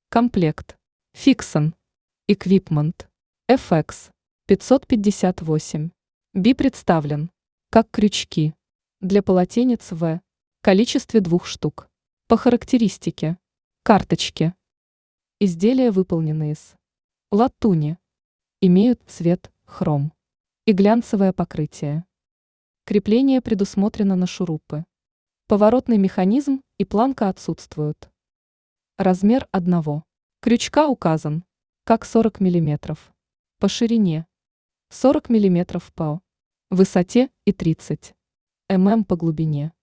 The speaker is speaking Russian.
Комплект. Fixon. Equipment. FX 558. B представлен как крючки для полотенец в количестве 2 штук. По характеристике. Карточки. Изделия выполнены из латуни. Имеют цвет хром и глянцевое покрытие. Крепление предусмотрено на шурупы. Поворотный механизм и планка отсутствуют. Размер одного крючка указан как 40 мм. По ширине 40 мм по высоте и 30 мм по глубине.